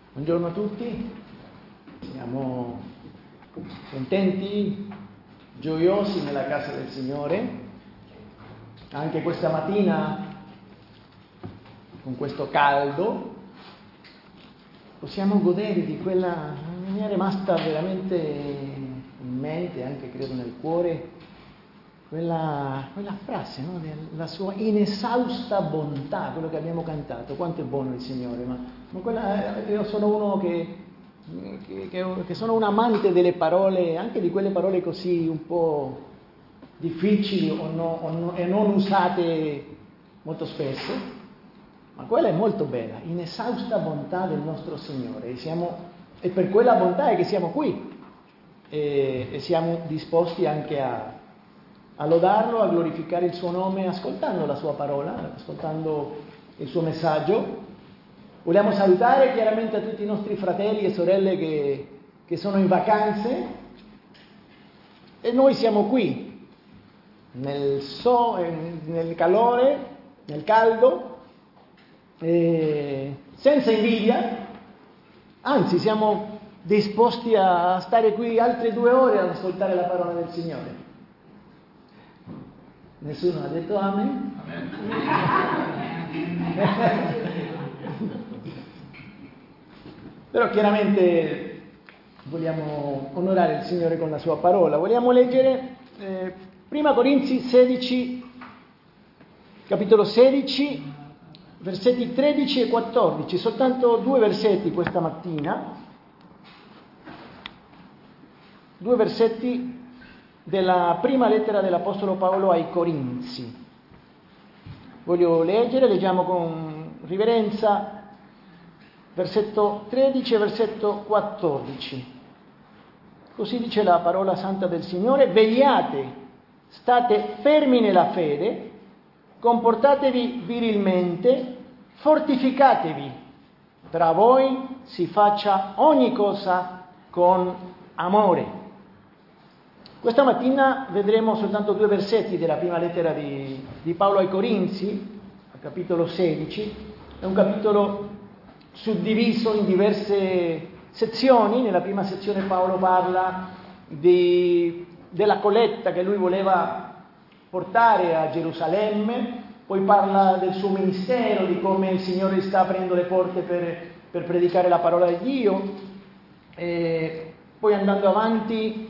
Buongiorno a tutti, siamo contenti, gioiosi nella casa del Signore. Anche questa mattina, con questo caldo, possiamo godere di quella, mi è rimasta veramente in mente, anche credo nel cuore, quella frase, no? La sua inesausta bontà, quello che abbiamo cantato. Quanto è buono il Signore, ma io sono uno che sono un amante delle parole, anche di quelle parole così un po' difficili e non usate molto spesso, ma quella è molto bella, inesausta bontà del nostro Signore. E per quella bontà è che siamo qui e siamo disposti anche a lodarlo, a glorificare il suo nome, ascoltando la sua parola, ascoltando il suo messaggio. Vogliamo salutare chiaramente a tutti i nostri fratelli e sorelle che sono in vacanze, e noi siamo qui nel calore, nel caldo, senza invidia, anzi siamo disposti a stare qui altre 2 ore ad ascoltare la parola del Signore. Nessuno ha detto amen? Però chiaramente vogliamo onorare il Signore con la sua parola. Vogliamo leggere 1 Corinzi 16, capitolo 16, versetti 13 e 14, soltanto 2 versetti questa mattina, 2 versetti della prima lettera dell'Apostolo Paolo ai Corinzi. Voglio leggiamo con riverenza versetto 13 e versetto 14. Così dice la parola santa del Signore: vegliate, state fermi nella fede, comportatevi virilmente, fortificatevi, tra voi si faccia ogni cosa con amore. Questa mattina vedremo soltanto 2 versetti della prima lettera di Paolo ai Corinzi, al capitolo 16. È un capitolo suddiviso in diverse sezioni. Nella prima sezione Paolo parla della colletta che lui voleva portare a Gerusalemme, poi parla del suo ministero, di come il Signore sta aprendo le porte per predicare la parola di Dio, e poi andando avanti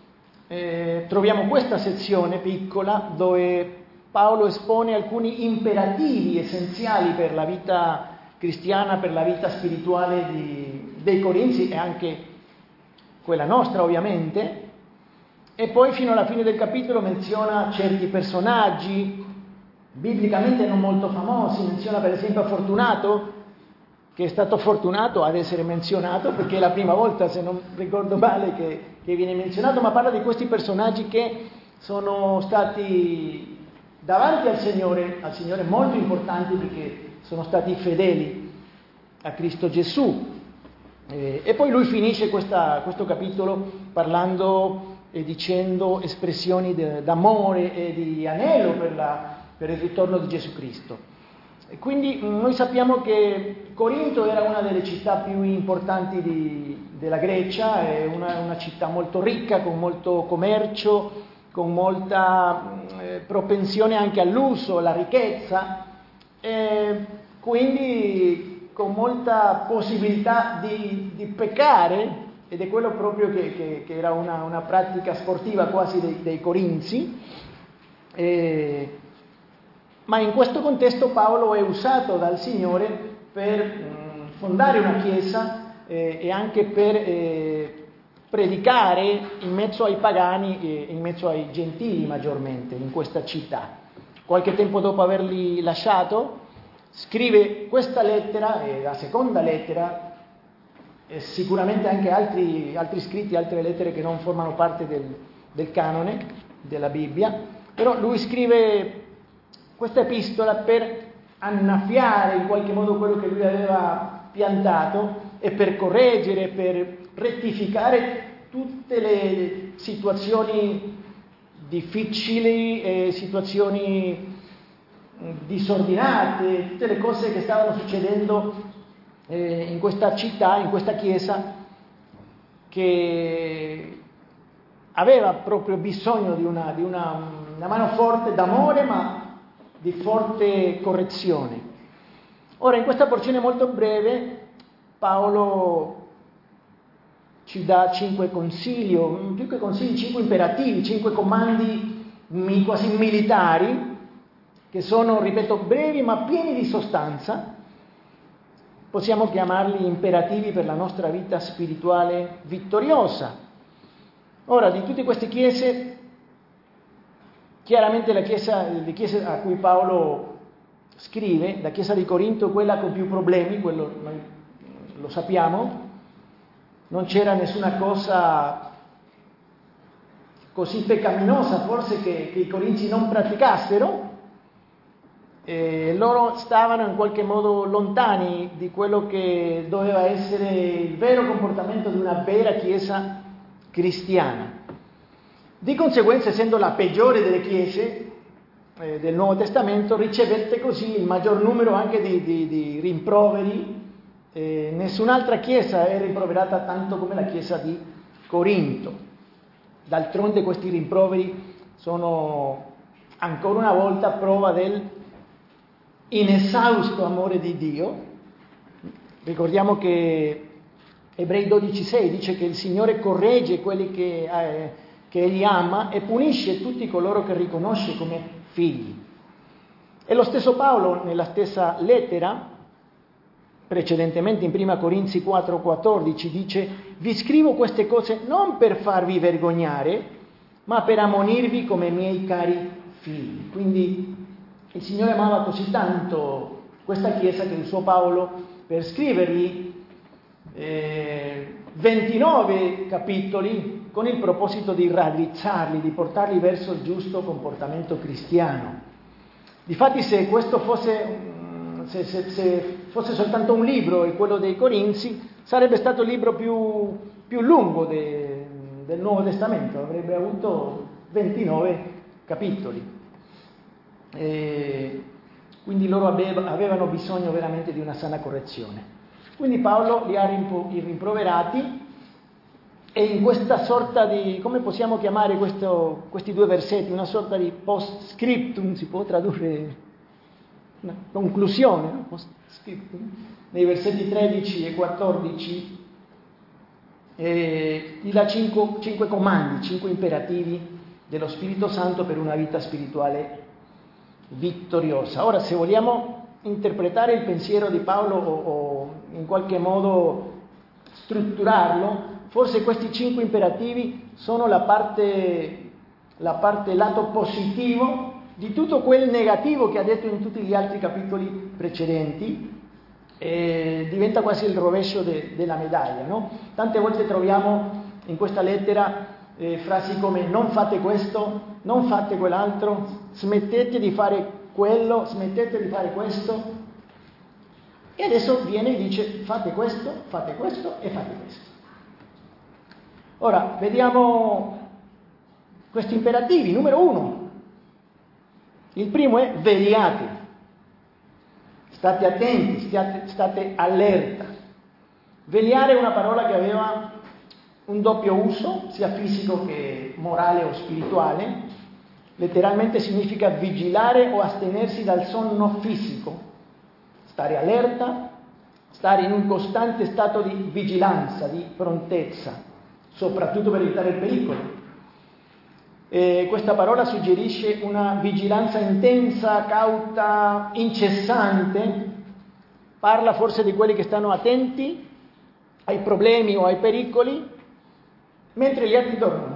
troviamo questa sezione piccola dove Paolo espone alcuni imperativi essenziali per la vita cristiana, per la vita spirituale dei Corinzi e anche quella nostra ovviamente, e poi fino alla fine del capitolo menziona certi personaggi biblicamente non molto famosi. Menziona per esempio Fortunato, che è stato fortunato ad essere menzionato perché è la prima volta, se non ricordo male, che viene menzionato, ma parla di questi personaggi che sono stati davanti al Signore molto importanti perché sono stati fedeli a Cristo Gesù. E poi lui finisce questo capitolo parlando e dicendo espressioni d'amore e di anelo per il ritorno di Gesù Cristo. E quindi noi sappiamo che Corinto era una delle città più importanti della Grecia, è una città molto ricca, con molto commercio, con molta propensione anche all'uso, alla ricchezza, e quindi con molta possibilità di peccare, ed è quello proprio che era una pratica sportiva quasi dei Corinzi. Ma in questo contesto Paolo è usato dal Signore per fondare una chiesa e anche per predicare in mezzo ai pagani e in mezzo ai gentili maggiormente in questa città. Qualche tempo dopo averli lasciato scrive questa lettera, la seconda lettera, e sicuramente anche altri scritti, altre lettere che non formano parte del canone della Bibbia, però lui scrive questa epistola per annaffiare in qualche modo quello che lui aveva piantato e per correggere, per rettificare tutte le situazioni difficili, situazioni disordinate, tutte le cose che stavano succedendo in questa città, in questa chiesa, che aveva proprio bisogno di una mano forte d'amore, ma di forte correzione. Ora, in questa porzione molto breve, Paolo ci dà 5 consigli, o più che consigli, 5 imperativi, 5 comandi quasi militari, che sono, ripeto, brevi ma pieni di sostanza. Possiamo chiamarli imperativi per la nostra vita spirituale vittoriosa. Ora, di tutte queste chiese, chiaramente le chiese a cui Paolo scrive, la chiesa di Corinto, quella con più problemi, quello noi lo sappiamo, non c'era nessuna cosa così peccaminosa forse che i corinzi non praticassero. Loro stavano in qualche modo lontani di quello che doveva essere il vero comportamento di una vera chiesa cristiana. Di conseguenza, essendo la peggiore delle chiese del Nuovo Testamento, ricevette così il maggior numero anche di rimproveri. Nessun'altra chiesa è rimproverata tanto come la chiesa di Corinto. D'altronde questi rimproveri sono ancora una volta prova del inesausto amore di Dio. Ricordiamo che Ebrei 12,6 dice che il Signore corregge quelli che Egli ama e punisce tutti coloro che riconosce come figli. E lo stesso Paolo, nella stessa lettera, precedentemente in 1 Corinzi 4,14, dice: vi scrivo queste cose non per farvi vergognare, ma per ammonirvi come miei cari figli. Quindi il Signore amava così tanto questa chiesa che usò Paolo per scrivergli 29 capitoli con il proposito di raddrizzarli, di portarli verso il giusto comportamento cristiano. Difatti, se questo fosse soltanto un libro, e quello dei Corinzi, sarebbe stato il libro più lungo del Nuovo Testamento, avrebbe avuto 29 capitoli. Quindi loro avevano bisogno veramente di una sana correzione. Quindi Paolo li ha rimproverati, e in questa sorta di, come possiamo chiamare questi 2 versetti, una sorta di post-scriptum, si può tradurre, una conclusione, no? Post-scriptum, nei versetti 13 e 14, gli dà 5 comandi, 5 imperativi dello Spirito Santo per una vita spirituale vittoriosa. Ora, se vogliamo interpretare il pensiero di Paolo o in qualche modo strutturarlo, forse questi 5 imperativi sono la parte lato positivo di tutto quel negativo che ha detto in tutti gli altri capitoli precedenti. Diventa quasi il rovescio della medaglia, no? Tante volte troviamo in questa lettera frasi come: non fate questo, non fate quell'altro, smettete di fare quello, smettete di fare questo. E adesso viene e dice: fate questo e fate questo. Ora, vediamo questi imperativi. Numero 1. Il primo è: vegliate. State attenti, state allerta. Vegliare è una parola che aveva un doppio uso, sia fisico che morale o spirituale. Letteralmente significa vigilare o astenersi dal sonno fisico, stare allerta, stare in un costante stato di vigilanza, di prontezza, soprattutto per evitare il pericolo. Questa parola suggerisce una vigilanza intensa, cauta, incessante. Parla forse di quelli che stanno attenti ai problemi o ai pericoli, mentre gli altri dormono.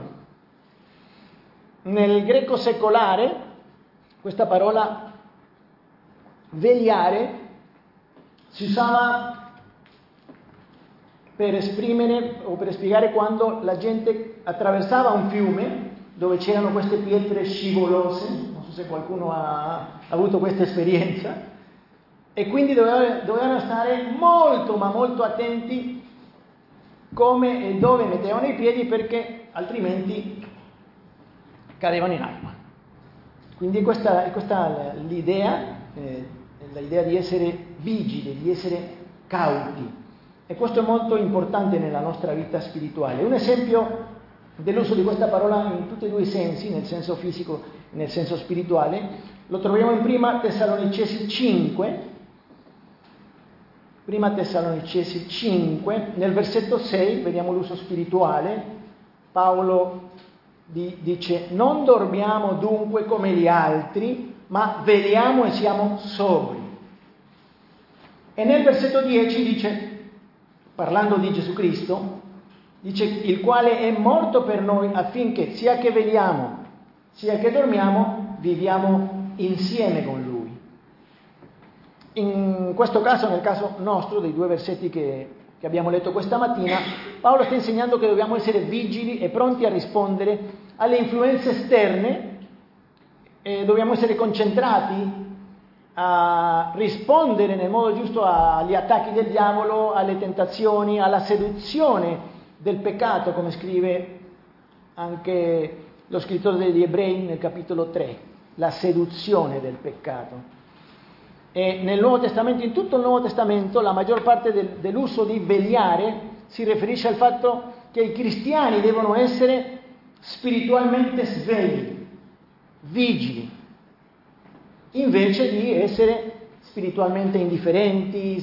Nel greco secolare, questa parola vegliare si usava per esprimere o per spiegare quando la gente attraversava un fiume dove c'erano queste pietre scivolose. Non so se qualcuno ha avuto questa esperienza, e quindi dovevano stare molto ma molto attenti come e dove mettevano i piedi, perché altrimenti cadevano in acqua. Quindi questa è l'idea di essere vigili, di essere cauti. E questo è molto importante nella nostra vita spirituale. Un esempio dell'uso di questa parola in tutti e due i sensi, nel senso fisico e nel senso spirituale, lo troviamo in Prima Tessalonicesi 5, nel versetto 6, vediamo l'uso spirituale. Paolo dice: non dormiamo dunque come gli altri, ma veliamo e siamo sobri. E nel versetto 10 dice, parlando di Gesù Cristo, dice: il quale è morto per noi affinché sia che veliamo sia che dormiamo viviamo insieme con Lui. In questo caso, nel caso nostro, dei due versetti che abbiamo letto questa mattina, Paolo sta insegnando che dobbiamo essere vigili e pronti a rispondere alle influenze esterne, e dobbiamo essere concentrati a rispondere nel modo giusto agli attacchi del diavolo, alle tentazioni, alla seduzione del peccato, come scrive anche lo scrittore degli Ebrei nel capitolo 3, la seduzione del peccato. E nel Nuovo Testamento, in tutto il Nuovo Testamento, la maggior parte dell'uso di vegliare si riferisce al fatto che i cristiani devono essere spiritualmente svegli, vigili, invece di essere spiritualmente indifferenti,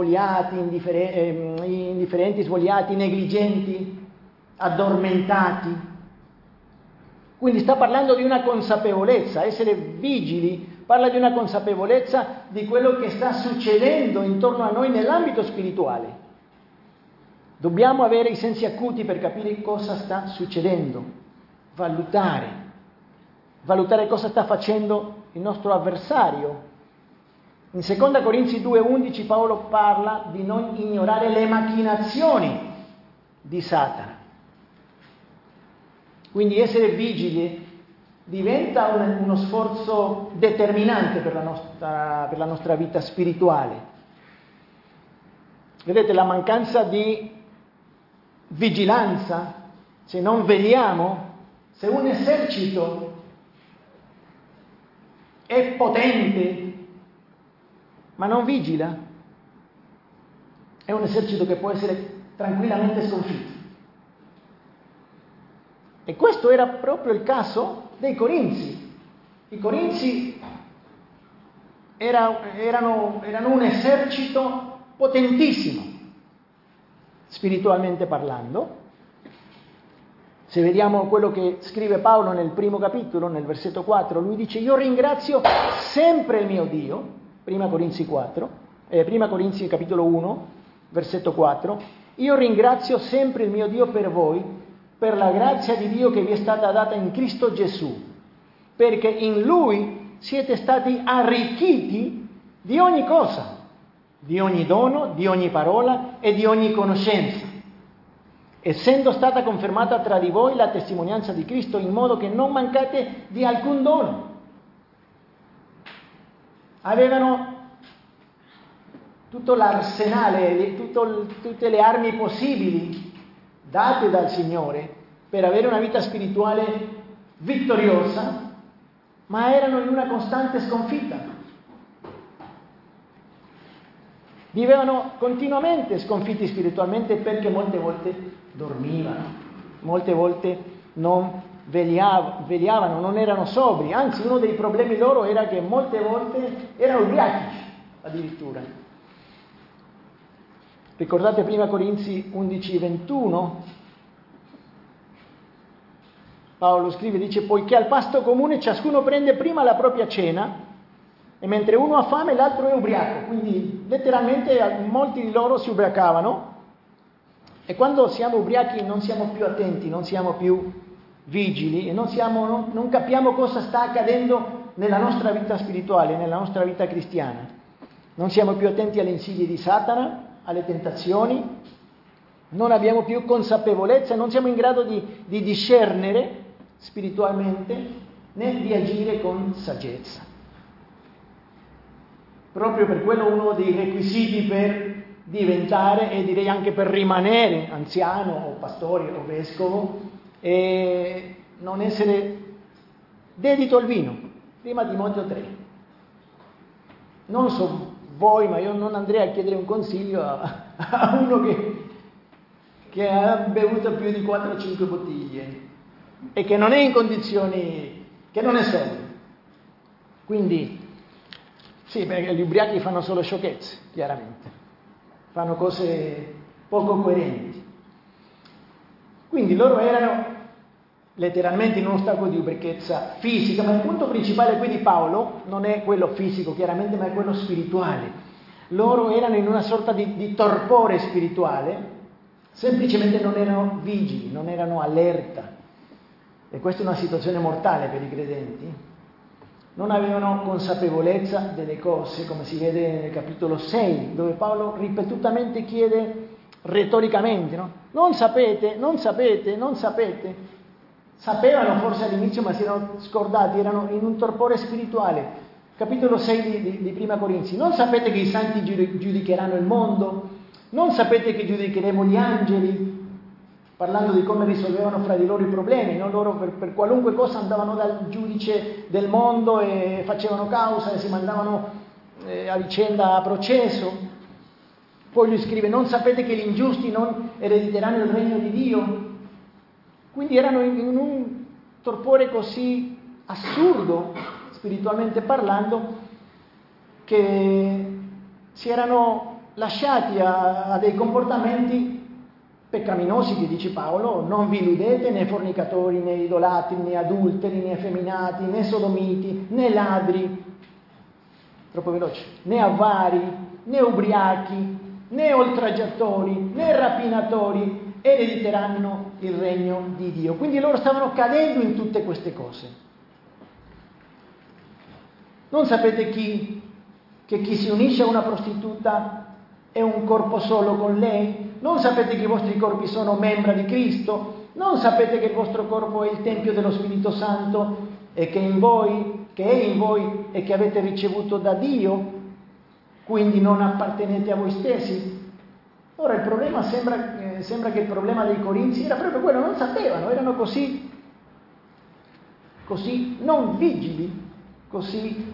svogliati, negligenti, addormentati. Quindi sta parlando di una consapevolezza, essere vigili parla di una consapevolezza di quello che sta succedendo intorno a noi nell'ambito spirituale. Dobbiamo avere i sensi acuti per capire cosa sta succedendo, valutare cosa sta facendo il nostro avversario. In 2 Corinzi 2,11 Paolo parla di non ignorare le macchinazioni di Satana. Quindi essere vigili diventa uno sforzo determinante per la nostra vita spirituale. Vedete, la mancanza di vigilanza, se non vegliamo, se un esercito è potente ma non vigila, è un esercito che può essere tranquillamente sconfitto. E questo era proprio il caso dei Corinzi. I Corinzi erano un esercito potentissimo, spiritualmente parlando. Se vediamo quello che scrive Paolo nel primo capitolo, nel versetto 4, lui dice: io ringrazio sempre il mio Dio, Prima Corinzi capitolo 1, versetto 4, io ringrazio sempre il mio Dio per voi, per la grazia di Dio che vi è stata data in Cristo Gesù, perché in Lui siete stati arricchiti di ogni cosa, di ogni dono, di ogni parola e di ogni conoscenza, essendo stata confermata tra di voi la testimonianza di Cristo, in modo che non mancate di alcun dono. Avevano tutto l'arsenale, tutte le armi possibili date dal Signore per avere una vita spirituale vittoriosa, ma erano in una costante sconfitta. Vivevano continuamente sconfitti spiritualmente perché molte volte dormivano, molte volte non vegliavano, non erano sobri. Anzi, uno dei problemi loro era che molte volte erano ubriachi addirittura. Ricordate Prima Corinzi 11:21? Paolo scrive, dice: poiché al pasto comune ciascuno prende prima la propria cena, e mentre uno ha fame l'altro è ubriaco. Quindi letteralmente molti di loro si ubriacavano, e quando siamo ubriachi non siamo più attenti, non siamo più vigili e non capiamo cosa sta accadendo nella nostra vita spirituale, nella nostra vita cristiana. Non siamo più attenti alle insidie di Satana, alle tentazioni, non abbiamo più consapevolezza, non siamo in grado di discernere spiritualmente né di agire con saggezza. Proprio per quello uno dei requisiti per diventare, e direi anche per rimanere anziano o pastore o vescovo, è non essere dedito al vino. Prima Timoteo 3. Non voi, ma io non andrei a chiedere un consiglio a uno che ha bevuto più di 4 o 5 bottiglie e che non è in condizioni, che non è sobrio. Quindi, sì, perché gli ubriachi fanno solo sciocchezze, chiaramente, fanno cose poco coerenti. Quindi loro erano letteralmente in uno stato di ubriachezza fisica, ma il punto principale qui di Paolo non è quello fisico, chiaramente, ma è quello spirituale. Loro erano in una sorta di torpore spirituale, semplicemente non erano vigili, non erano allerta. E questa è una situazione mortale per i credenti. Non avevano consapevolezza delle cose, come si vede nel capitolo 6, dove Paolo ripetutamente chiede retoricamente, no? Non sapete, non sapete, non sapete. Sapevano forse all'inizio, ma si erano scordati, erano in un torpore spirituale. Capitolo 6 di Prima Corinzi. Non sapete che i santi giudicheranno il mondo? Non sapete che giudicheremo gli angeli? Parlando di come risolvevano fra di loro i problemi, no? Loro per qualunque cosa andavano dal giudice del mondo e facevano causa e si mandavano a vicenda a processo. Poi lui scrive: non sapete che gli ingiusti non erediteranno il regno di Dio? Quindi erano in un torpore così assurdo, spiritualmente parlando, che si erano lasciati a dei comportamenti peccaminosi, che dice Paolo: non vi illudete, né fornicatori, né idolatri, né adulteri, né effeminati, né sodomiti, né ladri, troppo veloce, né avari, né ubriachi, né oltraggiatori, né rapinatori erediteranno il regno di Dio. Quindi loro stavano cadendo in tutte queste cose. Non sapete che chi si unisce a una prostituta è un corpo solo con lei? Non sapete che i vostri corpi sono membra di Cristo? Non sapete che il vostro corpo è il Tempio dello Spirito Santo e che è in voi e che avete ricevuto da Dio? Quindi non appartenete a voi stessi? Ora il problema sembra che il problema dei Corinzi era proprio quello, non sapevano, erano così non vigili, così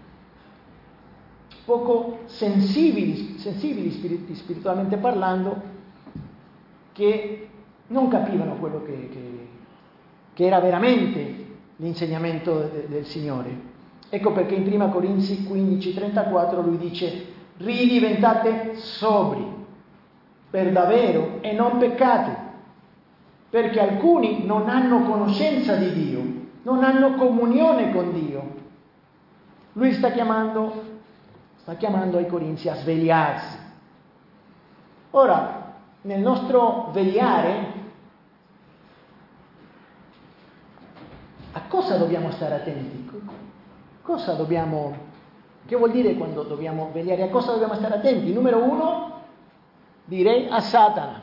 poco sensibili spiritualmente parlando, che non capivano quello che era veramente l'insegnamento del Signore. Ecco perché in Prima Corinzi 15:34 lui dice: ridiventate sobri per davvero e non peccate, perché alcuni non hanno conoscenza di Dio, non hanno comunione con Dio. Lui sta chiamando ai Corinzi a svegliarsi. Ora, nel nostro vegliare, a cosa dobbiamo stare attenti? Che vuol dire quando dobbiamo vegliare? A cosa dobbiamo stare attenti? Numero 1, direi a Satana.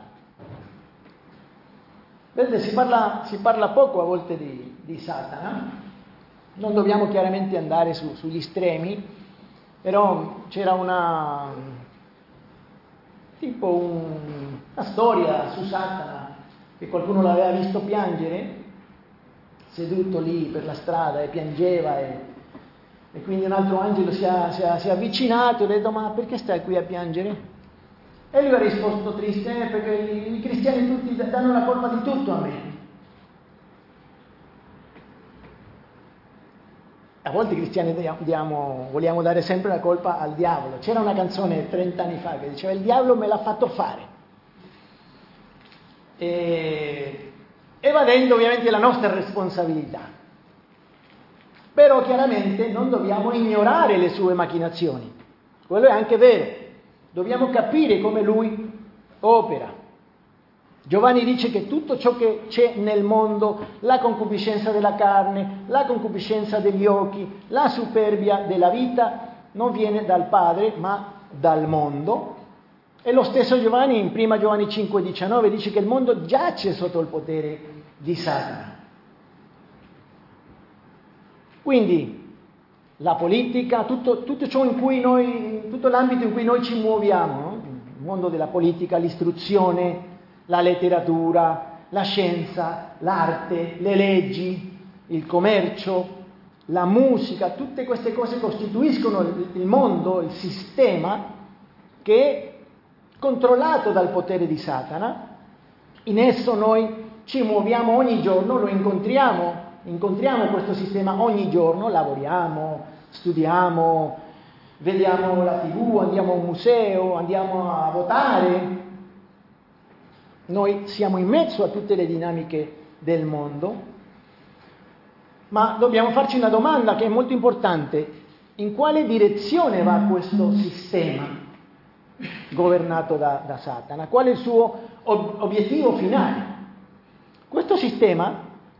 Vedete, si parla poco a volte di Satana. Non dobbiamo chiaramente andare sugli estremi, però c'era una storia su Satana, che qualcuno l'aveva visto piangere seduto lì per la strada e piangeva, e quindi un altro angelo si è avvicinato e le ha detto: ma perché stai qui a piangere? E lui ha risposto triste: perché i cristiani tutti danno la colpa di tutto a me. A volte i cristiani vogliamo dare sempre la colpa al diavolo. C'era una canzone 30 anni fa che diceva: il diavolo me l'ha fatto fare, evadendo ovviamente la nostra responsabilità. Però chiaramente non dobbiamo ignorare le sue macchinazioni, quello è anche vero, dobbiamo capire come lui opera. Giovanni dice che tutto ciò che c'è nel mondo, la concupiscenza della carne, la concupiscenza degli occhi, la superbia della vita, non viene dal Padre ma dal mondo. E lo stesso Giovanni in 1 Giovanni 5,19 dice che il mondo giace sotto il potere di Satana. Quindi la politica, tutto ciò in cui tutto l'ambito in cui noi ci muoviamo, no? Il mondo della politica, l'istruzione, la letteratura, la scienza, l'arte, le leggi, il commercio, la musica, tutte queste cose costituiscono il mondo, il sistema che è controllato dal potere di Satana. In esso noi ci muoviamo ogni giorno, lo incontriamo questo sistema ogni giorno, lavoriamo, studiamo, vediamo la TV, andiamo a un museo, andiamo a votare. Noi siamo in mezzo a tutte le dinamiche del mondo, ma dobbiamo farci una domanda che è molto importante: in quale direzione va questo sistema governato da Satana? Qual è il suo obiettivo finale? Questo sistema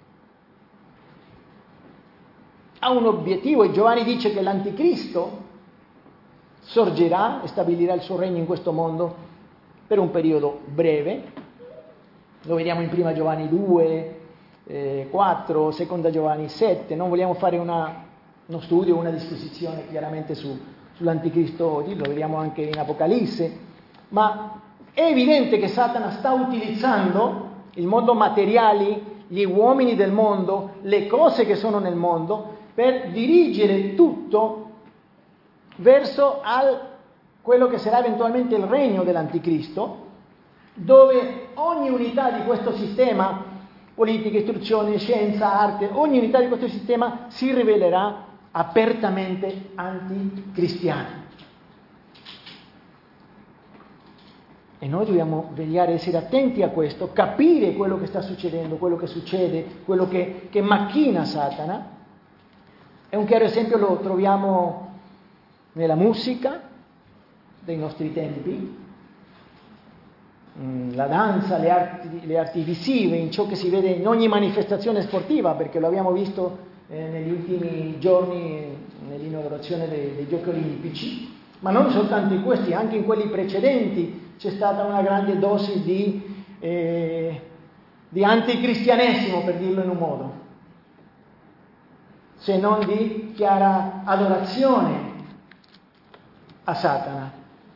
ha un obiettivo, e Giovanni dice che l'Anticristo sorgerà e stabilirà il suo regno in questo mondo per un periodo breve. Lo vediamo in 1 Giovanni 2, 4, 2 Giovanni 7. Non vogliamo fare uno studio, una disquisizione chiaramente sull'Anticristo oggi, lo vediamo anche in Apocalisse, ma è evidente che Satana sta utilizzando il mondo materiale, gli uomini del mondo, le cose che sono nel mondo, per dirigere tutto verso quello che sarà eventualmente il regno dell'Anticristo, dove ogni unità di questo sistema, politica, istruzione, scienza, arte, ogni unità di questo sistema si rivelerà apertamente anticristiana. E noi dobbiamo vegliare, essere attenti a questo, capire quello che sta succedendo, quello che succede, quello che macchina Satana. E un chiaro esempio lo troviamo nella musica dei nostri tempi, la danza, le arti visive, in ciò che si vede in ogni manifestazione sportiva, perché lo abbiamo visto negli ultimi giorni nell'inaugurazione dei Giochi Olimpici, ma non soltanto in questi, anche in quelli precedenti c'è stata una grande dose di anticristianesimo, per dirlo in un modo, se non di chiara adorazione a Satana.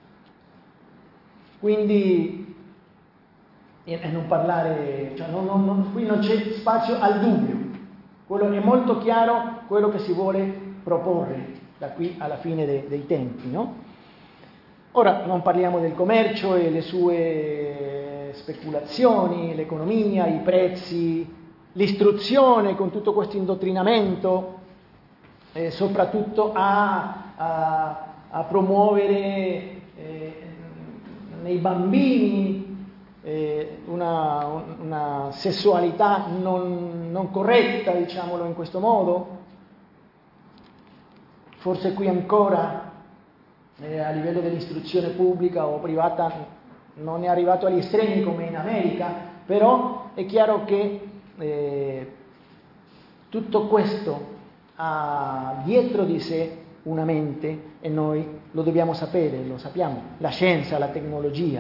Quindi, e non parlare, cioè qui non c'è spazio al dubbio, quello è molto chiaro quello che si vuole proporre da qui alla fine dei tempi, no? Ora non parliamo del commercio e le sue speculazioni, l'economia, i prezzi, l'istruzione con tutto questo indottrinamento, soprattutto a promuovere nei bambini una sessualità non corretta, diciamolo in questo modo. Forse qui ancora a livello dell'istruzione pubblica o privata non è arrivato agli estremi come in America, però è chiaro che tutto questo ha dietro di sé una mente, e noi lo dobbiamo sapere, lo sappiamo, la scienza, la tecnologia.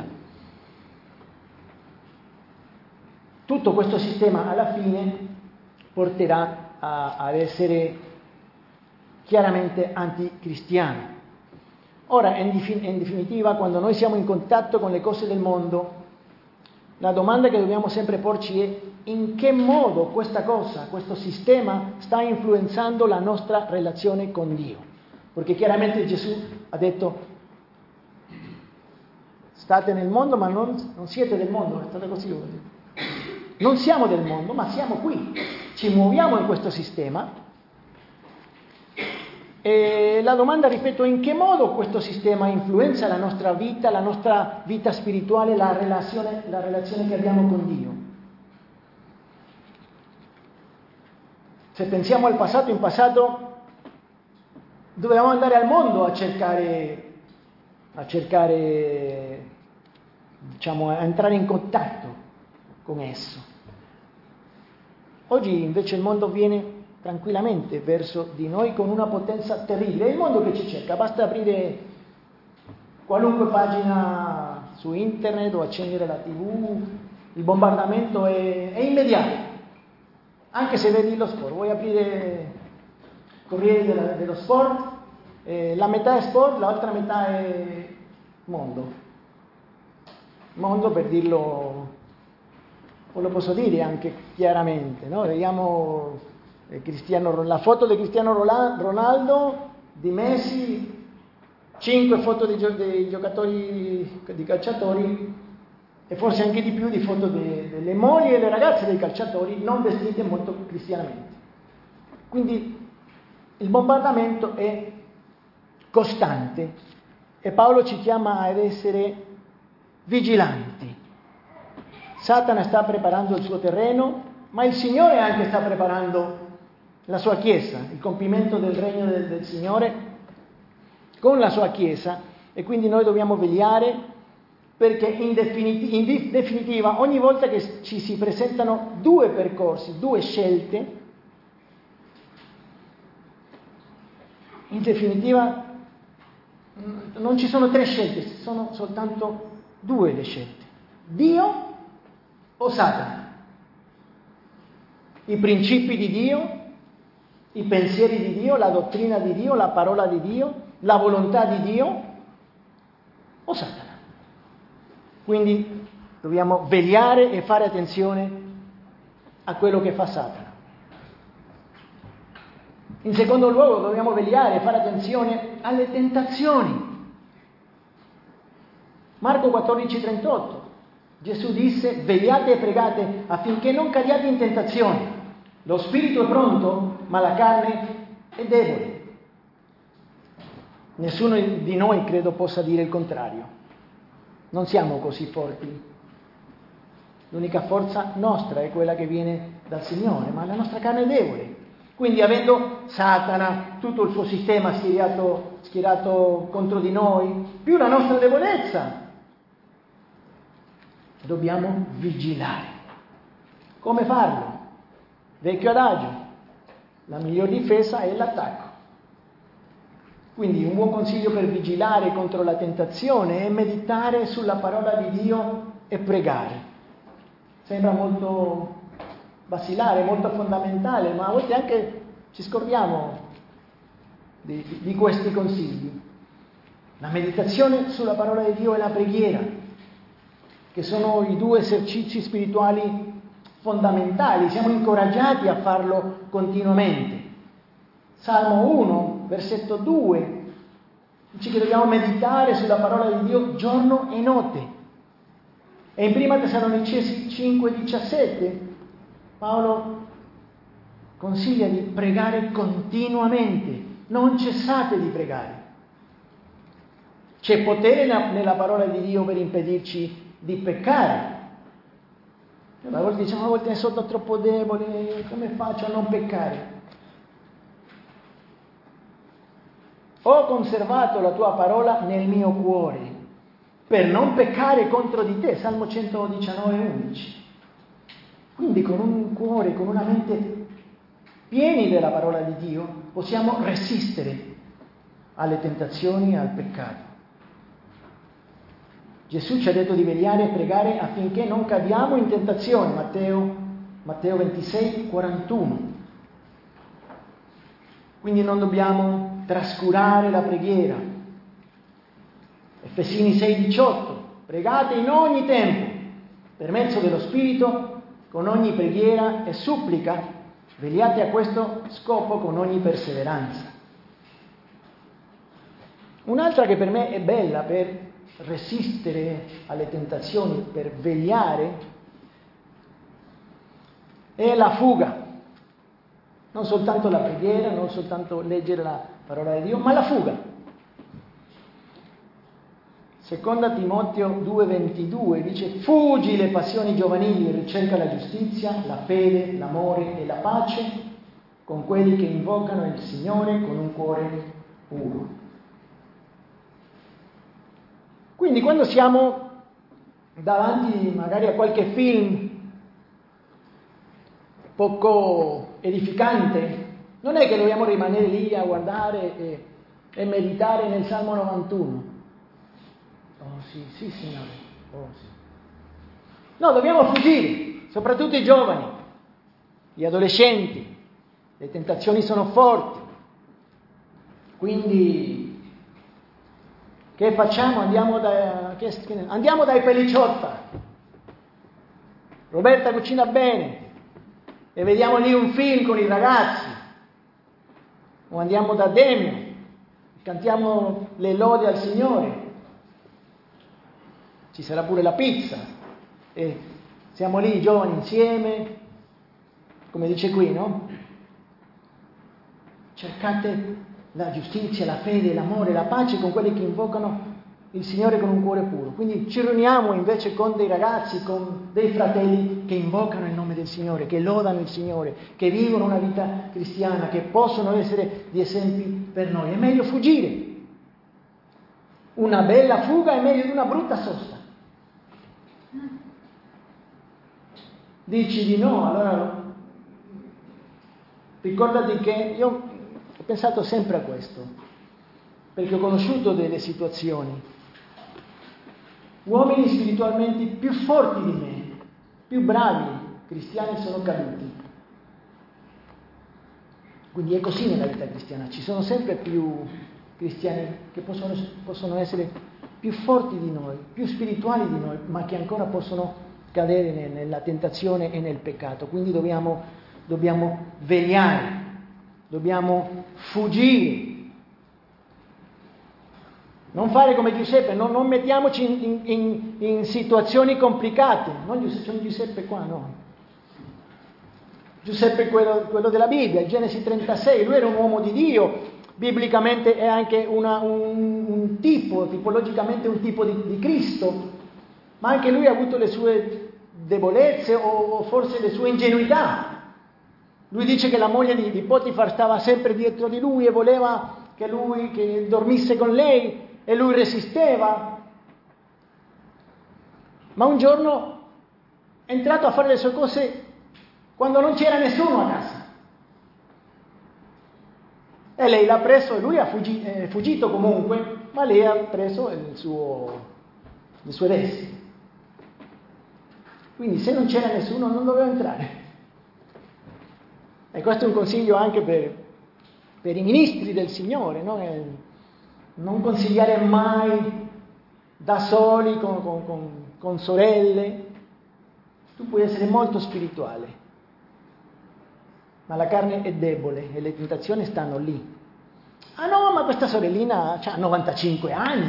Tutto questo sistema alla fine porterà ad essere chiaramente anticristiano. Ora, in definitiva, quando noi siamo in contatto con le cose del mondo, la domanda che dobbiamo sempre porci è: in che modo questa cosa, questo sistema sta influenzando la nostra relazione con Dio? Perché chiaramente Gesù ha detto: state nel mondo ma non siete del mondo, è stato così. Non siamo del mondo ma siamo qui, ci muoviamo in questo sistema. E la domanda, ripeto, in che modo questo sistema influenza la nostra vita spirituale, la relazione che abbiamo con Dio? Se pensiamo al passato, in passato dovevamo andare al mondo a cercare, diciamo, a entrare in contatto con esso. Oggi invece il mondo viene tranquillamente verso di noi con una potenza terribile. È il mondo che ci cerca, basta aprire qualunque pagina su internet o accendere la TV, il bombardamento è immediato. Anche se vedi lo sport, vuoi aprire Corriere dello Sport, la metà è sport, l'altra metà è mondo. Mondo, per dirlo, o lo posso dire anche chiaramente, no? Vediamo la foto di Cristiano Ronaldo, di Messi, 5 foto dei giocatori, di calciatori, e forse anche di più di foto delle mogli e le ragazze dei calciatori non vestite molto cristianamente. Quindi il bombardamento è costante e Paolo ci chiama ad essere vigilanti. Satana sta preparando il suo terreno, ma il Signore anche sta preparando la sua Chiesa, il compimento del regno del Signore con la sua Chiesa, e quindi noi dobbiamo vegliare, perché in definitiva ogni volta che ci si presentano 2 percorsi, 2 scelte, in definitiva non ci sono 3 scelte, sono soltanto 2 le scelte: Dio o Satana, i principi di Dio, i pensieri di Dio, la dottrina di Dio, la parola di Dio, la volontà di Dio o Satana. Quindi dobbiamo vegliare e fare attenzione a quello che fa Satana. In secondo luogo dobbiamo vegliare e fare attenzione alle tentazioni. Marco 14,38, Gesù disse: vegliate e pregate affinché non cadiate in tentazione. Lo spirito è pronto, ma la carne è debole. Nessuno di noi credo possa dire il contrario. Non siamo così forti. L'unica forza nostra è quella che viene dal Signore, ma la nostra carne è debole. Quindi, avendo Satana, tutto il suo sistema schierato contro di noi, più la nostra debolezza, dobbiamo vigilare. Come farlo? Vecchio adagio: la miglior difesa è l'attacco. Quindi un buon consiglio per vigilare contro la tentazione è meditare sulla parola di Dio e pregare. Sembra molto basilare, molto fondamentale, ma a volte anche ci scordiamo di questi consigli. La meditazione sulla parola di Dio e la preghiera, che sono i 2 esercizi spirituali fondamentali, siamo incoraggiati a farlo continuamente. Salmo 1, versetto 2, dice che dobbiamo meditare sulla parola di Dio giorno e notte. E in Prima Tessalonicesi 5,17 Paolo consiglia di pregare continuamente, non cessate di pregare. C'è potere nella parola di Dio per impedirci di peccare. A volte diciamo: a volte sono troppo debole, come faccio a non peccare? Ho conservato la tua parola nel mio cuore per non peccare contro di te, Salmo 119,11. Quindi con un cuore, con una mente pieni della parola di Dio, possiamo resistere alle tentazioni e al peccato. Gesù ci ha detto di vegliare e pregare affinché non cadiamo in tentazione, Matteo 26,41. Quindi non dobbiamo trascurare la preghiera. Efesini 6,18, pregate in ogni tempo, per mezzo dello Spirito, con ogni preghiera e supplica, vegliate a questo scopo con ogni perseveranza. Un'altra che per me è bella per resistere alle tentazioni, per vegliare, è la fuga. Non soltanto la preghiera, non soltanto leggere la parola di Dio, ma la fuga. Seconda Timoteo 2,22 dice: fuggi le passioni giovanili e ricerca la giustizia, la fede, l'amore e la pace con quelli che invocano il Signore con un cuore puro. Quindi quando siamo davanti magari a qualche film poco edificante, non è che dobbiamo rimanere lì a guardare e meditare nel Salmo 91. Oh sì Signore, oh sì. No, dobbiamo fuggire, soprattutto i giovani, gli adolescenti. Le tentazioni sono forti. Quindi che facciamo? Andiamo dai Peliciotta. Roberta cucina bene. e vediamo lì un film con i ragazzi, o andiamo da Demio, cantiamo le lodi al Signore, ci sarà pure la pizza, e siamo lì giovani insieme, come dice qui, no? Cercate la giustizia, la fede, l'amore, la pace con quelli che invocano il Signore con un cuore puro. Quindi ci riuniamo invece con dei ragazzi, con dei fratelli che invocano il nome del Signore, che lodano il Signore, che vivono una vita cristiana, che possono essere di esempi per noi. È meglio fuggire. Una bella fuga è meglio di una brutta sosta. Dici di no, allora ricordati che io ho pensato sempre a questo, perché ho conosciuto delle situazioni, uomini spiritualmente più forti di me, più bravi cristiani sono caduti. Quindi è così nella vita cristiana, ci sono sempre più cristiani che possono essere più forti di noi, più spirituali di noi, ma che ancora possono cadere nella tentazione e nel peccato. Quindi dobbiamo vegliare, dobbiamo fuggire. Non fare come Giuseppe, non mettiamoci in situazioni complicate. C'è un Giuseppe qua, no? Giuseppe quello della Bibbia, il Genesi 36, lui era un uomo di Dio, biblicamente è anche un tipo, tipologicamente un tipo di Cristo, ma anche lui ha avuto le sue debolezze o forse le sue ingenuità. Lui dice che la moglie di Potifar stava sempre dietro di lui e voleva che dormisse con lei e lui resisteva. Ma un giorno è entrato a fare le sue cose quando non c'era nessuno a casa. E lei l'ha preso e lui è fuggito comunque, ma lei ha preso le sue vesti. Quindi se non c'era nessuno non doveva entrare. E questo è un consiglio anche per i ministri del Signore, no? Non consigliare mai da soli con sorelle. Tu puoi essere molto spirituale, ma la carne è debole e le tentazioni stanno lì. Ah no, ma questa sorellina ha 95 anni.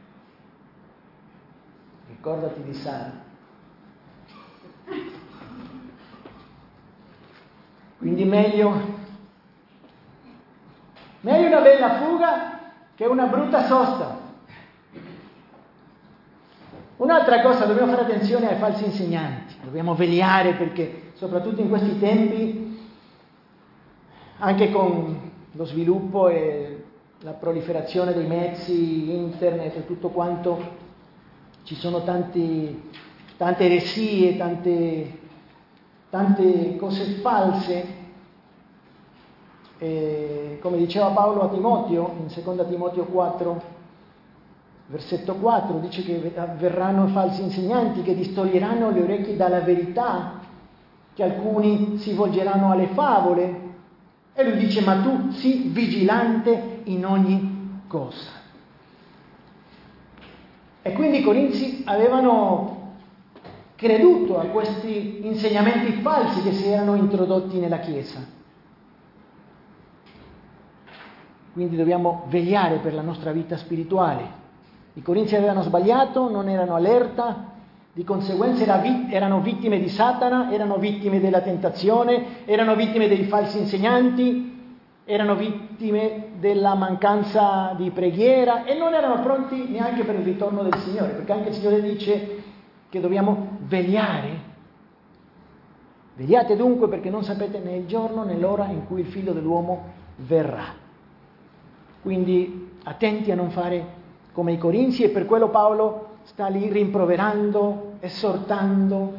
Ricordati di Sara. Quindi meglio una bella fuga che una brutta sosta. Un'altra cosa, dobbiamo fare attenzione ai falsi insegnanti, dobbiamo vegliare perché soprattutto in questi tempi, anche con lo sviluppo e la proliferazione dei mezzi, internet e tutto quanto, ci sono tante eresie, tante cose false. Come diceva Paolo a Timoteo, in 2 Timoteo 4, versetto 4, dice che verranno falsi insegnanti che distoglieranno le orecchie dalla verità, che alcuni si volgeranno alle favole. E lui dice: ma tu sii vigilante in ogni cosa. E quindi i corinzi avevano creduto a questi insegnamenti falsi che si erano introdotti nella Chiesa. Quindi dobbiamo vegliare per la nostra vita spirituale. I corinzi avevano sbagliato, non erano allerta, di conseguenza erano vittime di Satana, erano vittime della tentazione, erano vittime dei falsi insegnanti, erano vittime della mancanza di preghiera e non erano pronti neanche per il ritorno del Signore, perché anche il Signore dice che dobbiamo vegliare. Vegliate dunque, perché non sapete né il giorno né l'ora in cui il Figlio dell'uomo verrà. Quindi attenti a non fare come i corinzi, e per quello Paolo sta lì rimproverando, esortando.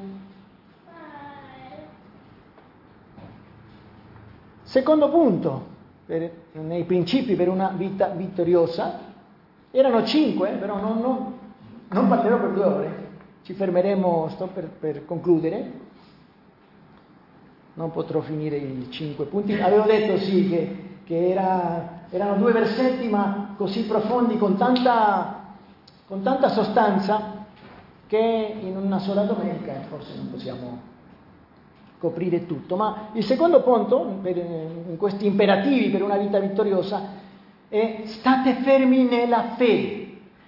Secondo punto, nei principi per una vita vittoriosa, erano 5, però non parlerò per 2 ore, ci fermeremo, sto per concludere, non potrò finire i 5 punti. Avevo detto sì che erano 2 versetti, ma così profondi, con tanta sostanza, che in una sola domenica forse non possiamo coprire tutto. Ma il secondo punto, in questi imperativi per una vita vittoriosa, è state fermi nella fede.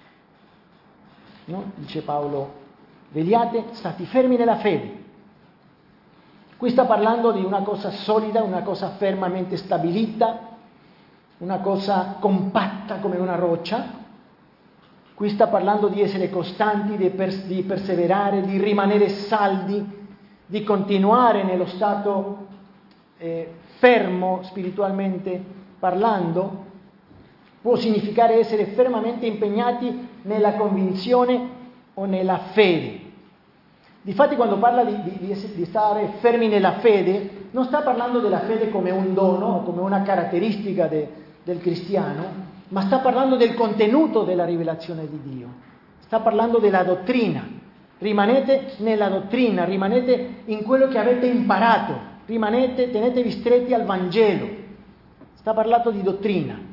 No? Dice Paolo, vegliate, stati fermi nella fede. Qui sta parlando di una cosa solida, una cosa fermamente stabilita, una cosa compatta come una roccia. Qui sta parlando di essere costanti, di perseverare, di rimanere saldi, di continuare nello stato fermo spiritualmente parlando. Può significare essere fermamente impegnati nella convinzione o nella fede. Difatti quando parla di stare fermi nella fede, non sta parlando della fede come un dono o come una caratteristica del cristiano, ma sta parlando del contenuto della rivelazione di Dio. Sta parlando della dottrina. Rimanete nella dottrina, rimanete in quello che avete imparato, tenetevi stretti al Vangelo. Sta parlando di dottrina.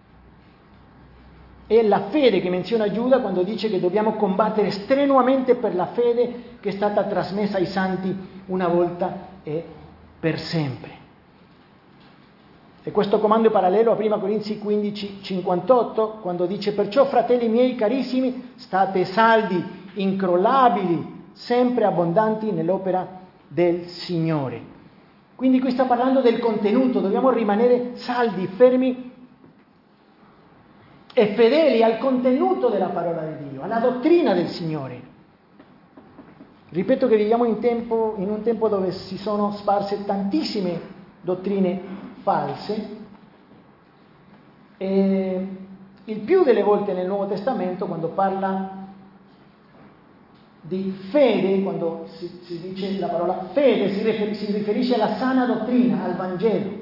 È la fede che menziona Giuda quando dice che dobbiamo combattere strenuamente per la fede che è stata trasmessa ai santi una volta e per sempre. E questo comando è parallelo a 1 Corinzi 15:58, quando dice: perciò, fratelli miei carissimi, state saldi, incrollabili, sempre abbondanti nell'opera del Signore. Quindi qui sta parlando del contenuto, dobbiamo rimanere saldi, fermi e fedeli al contenuto della parola di Dio, alla dottrina del Signore. Ripeto che viviamo in un tempo dove si sono sparse tantissime dottrine false e il più delle volte nel Nuovo Testamento, quando parla di fede, quando si dice la parola fede, si riferisce alla sana dottrina, al Vangelo.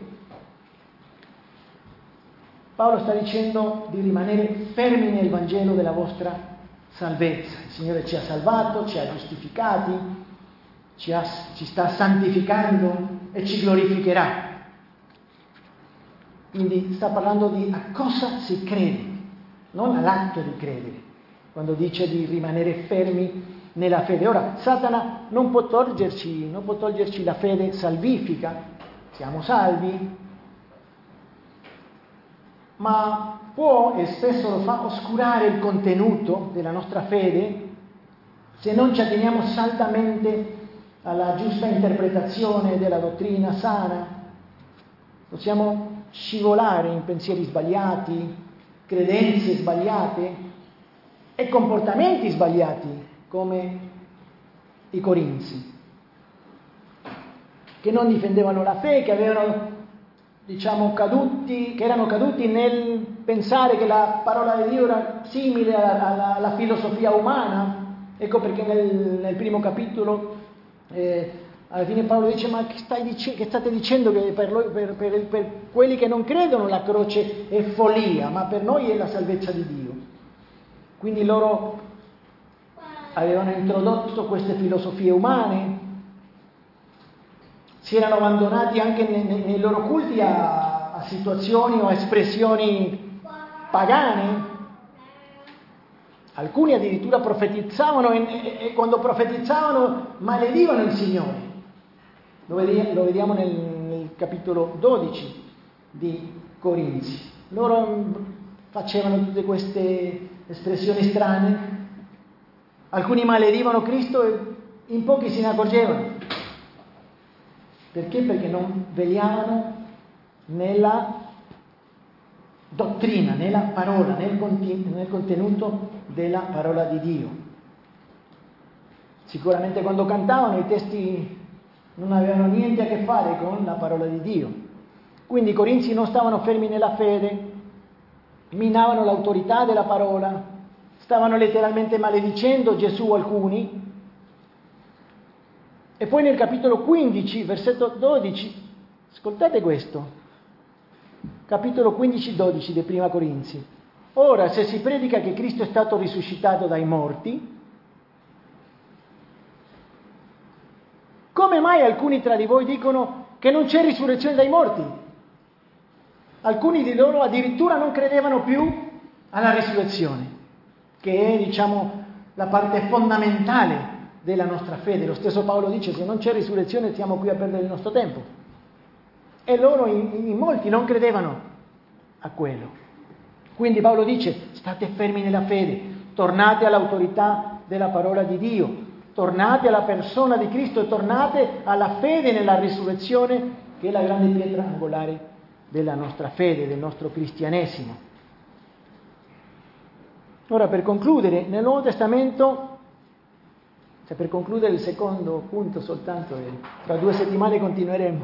Paolo sta dicendo di rimanere fermi nel Vangelo della vostra salvezza. Il Signore ci ha salvato, ci ha giustificati, ci sta santificando e ci glorificherà. Quindi sta parlando di a cosa si crede, non all'atto di credere, quando dice di rimanere fermi nella fede. Ora, Satana non può toglierci la fede salvifica, siamo salvi, ma può, e spesso lo fa, oscurare il contenuto della nostra fede se non ci atteniamo saldamente alla giusta interpretazione della dottrina sana. Possiamo scivolare in pensieri sbagliati, credenze sbagliate e comportamenti sbagliati, come i Corinzi, che non difendevano la fede, che avevano che erano caduti nel pensare che la parola di Dio era simile alla filosofia umana. Ecco perché nel primo capitolo alla fine Paolo dice: ma che state dicendo che per quelli che non credono la croce è follia, ma per noi è la salvezza di Dio. Quindi loro avevano introdotto queste filosofie umane, si erano abbandonati anche nei loro culti a situazioni o a espressioni pagane. Alcuni addirittura profetizzavano e quando profetizzavano maledivano il Signore. Lo vediamo nel capitolo 12 di Corinzi. Loro facevano tutte queste espressioni strane. Alcuni maledivano Cristo e in pochi se ne accorgevano. Perché? Perché non vegliavano nella dottrina, nella parola, nel contenuto della parola di Dio. Sicuramente quando cantavano i testi non avevano niente a che fare con la parola di Dio. Quindi i corinzi non stavano fermi nella fede, minavano l'autorità della parola, stavano letteralmente maledicendo Gesù alcuni. E poi nel capitolo 15, versetto 12, ascoltate questo, capitolo 15, 12 di Prima Corinzi. Ora, se si predica che Cristo è stato risuscitato dai morti, come mai alcuni tra di voi dicono che non c'è risurrezione dai morti? Alcuni di loro addirittura non credevano più alla risurrezione, che è, la parte fondamentale della nostra fede. Lo stesso Paolo dice: se non c'è risurrezione siamo qui a perdere il nostro tempo. E loro, in molti, non credevano a quello. Quindi Paolo dice: state fermi nella fede, tornate all'autorità della parola di Dio, tornate alla persona di Cristo e tornate alla fede nella risurrezione, che è la grande pietra angolare della nostra fede, del nostro cristianesimo. Ora, per concludere, nel Nuovo Testamento, per concludere il secondo punto soltanto, tra 2 settimane continueremo,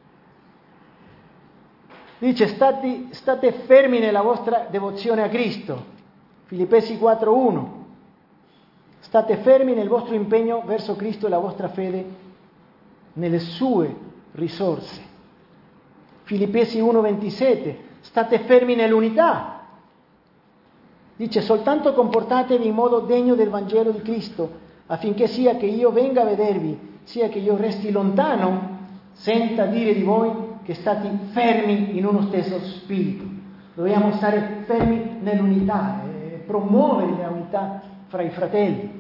dice: state fermi nella vostra devozione a Cristo, Filippesi 4:1, state fermi nel vostro impegno verso Cristo e la vostra fede nelle sue risorse, Filippesi 1:27, state fermi nell'unità. Dice: soltanto comportatevi in modo degno del Vangelo di Cristo, affinché sia che io venga a vedervi, sia che io resti lontano, senta dire di voi che state fermi in uno stesso spirito. Dobbiamo stare fermi nell'unità e promuovere la unità fra i fratelli.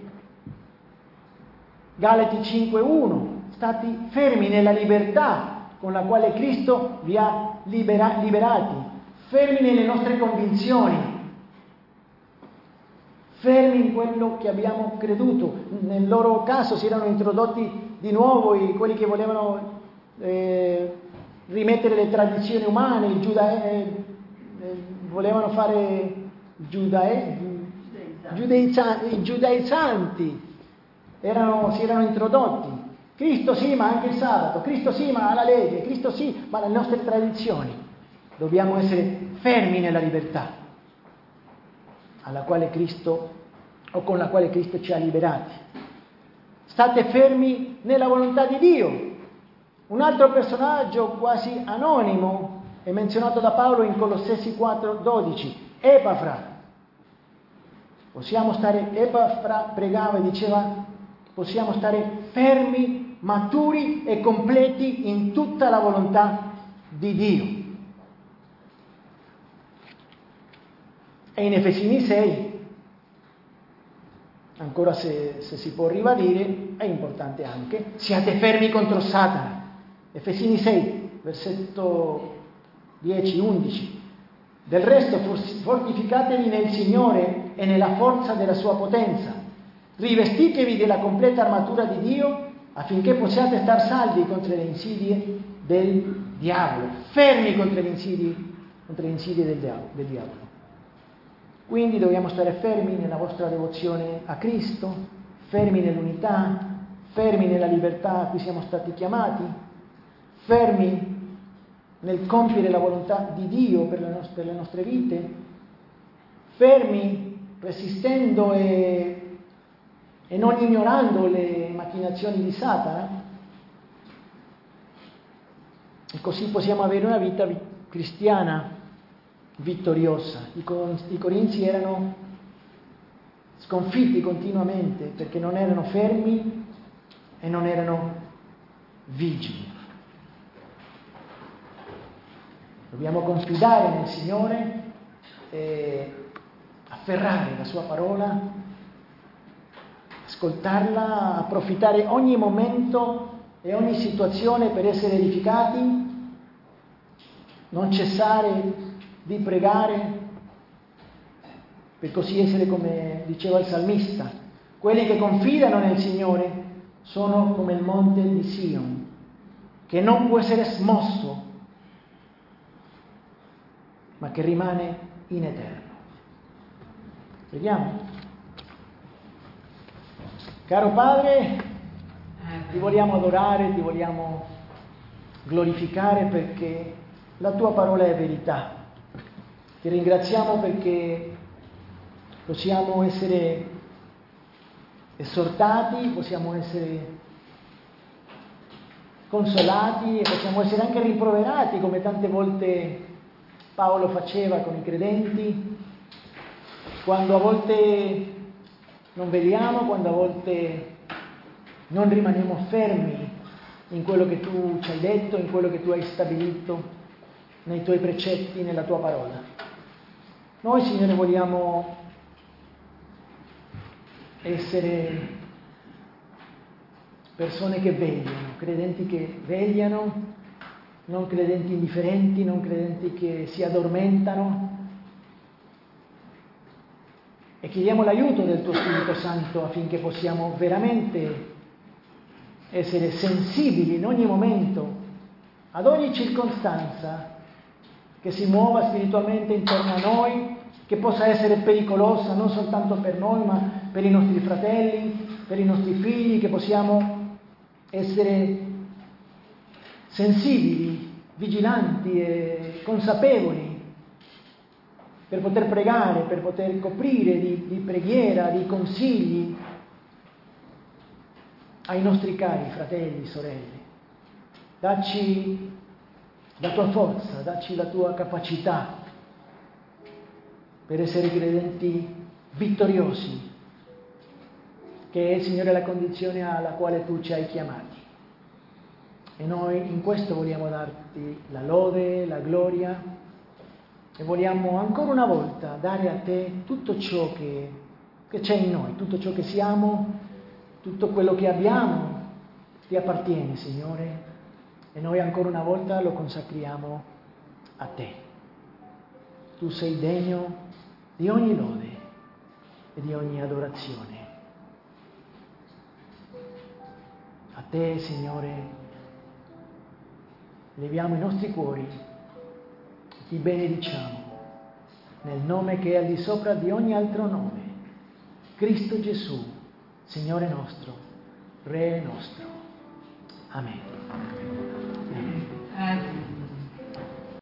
Galati 5:1, stati fermi nella libertà con la quale Cristo vi ha liberati, fermi nelle nostre convinzioni, fermi in quello che abbiamo creduto. Nel loro caso si erano introdotti di nuovo quelli che volevano rimettere le tradizioni umane, volevano fare i giudaizzanti, si erano introdotti. Cristo sì, ma anche il sabato, Cristo sì, ma la legge, Cristo sì, ma le nostre tradizioni. Dobbiamo essere fermi nella libertà alla quale Cristo, o con la quale Cristo ci ha liberati. State fermi nella volontà di Dio. Un altro personaggio quasi anonimo è menzionato da Paolo in Colossesi 4:12, Epafra. Epafra pregava e diceva: possiamo stare fermi, maturi e completi in tutta la volontà di Dio. E in Efesini 6, ancora se si può ribadire, è importante anche: siate fermi contro Satana. Efesini 6, versetto 10-11. Del resto fortificatevi nel Signore e nella forza della sua potenza. Rivestitevi della completa armatura di Dio affinché possiate star saldi contro le insidie del diavolo. Fermi contro le insidie del diavolo. Quindi dobbiamo stare fermi nella vostra devozione a Cristo, fermi nell'unità, fermi nella libertà a cui siamo stati chiamati, fermi nel compiere la volontà di Dio per le nostre vite, fermi resistendo e non ignorando le macchinazioni di Satana, e così possiamo avere una vita cristiana vittoriosa. I corinzi erano sconfitti continuamente perché non erano fermi e non erano vigili. Dobbiamo confidare nel Signore e afferrare la sua parola, ascoltarla, approfittare ogni momento e ogni situazione per essere edificati, non cessare di pregare, per così essere, come diceva il salmista: quelli che confidano nel Signore sono come il monte di Sion, che non può essere smosso, ma che rimane in eterno. Vediamo. Caro Padre, ti vogliamo adorare, ti vogliamo glorificare perché la tua parola è verità. Ti ringraziamo perché possiamo essere esortati, possiamo essere consolati e possiamo essere anche rimproverati, come tante volte Paolo faceva con i credenti, quando a volte non vediamo, quando a volte non rimaniamo fermi in quello che tu ci hai detto, in quello che tu hai stabilito nei tuoi precetti, nella tua parola. Noi, Signore, vogliamo essere persone che vegliano, credenti che vegliano, non credenti indifferenti, non credenti che si addormentano. E chiediamo l'aiuto del tuo Spirito Santo affinché possiamo veramente essere sensibili in ogni momento, ad ogni circostanza che si muova spiritualmente intorno a noi, che possa essere pericolosa non soltanto per noi, ma per i nostri fratelli, per i nostri figli, che possiamo essere sensibili, vigilanti e consapevoli per poter pregare, per poter coprire di preghiera, di consigli ai nostri cari fratelli, sorelle. Dacci la tua forza, dacci la tua capacità per essere credenti vittoriosi, che è, Signore, la condizione alla quale tu ci hai chiamati. E noi in questo vogliamo darti la lode, la gloria, e vogliamo ancora una volta dare a te tutto ciò che c'è in noi, tutto ciò che siamo, tutto quello che abbiamo ti appartiene, Signore, e noi ancora una volta lo consacriamo a te. Tu sei degno di ogni lode e di ogni adorazione. A te, Signore, leviamo i nostri cuori, ti benediciamo, nel nome che è al di sopra di ogni altro nome, Cristo Gesù, Signore nostro, Re nostro. Amen. Amen.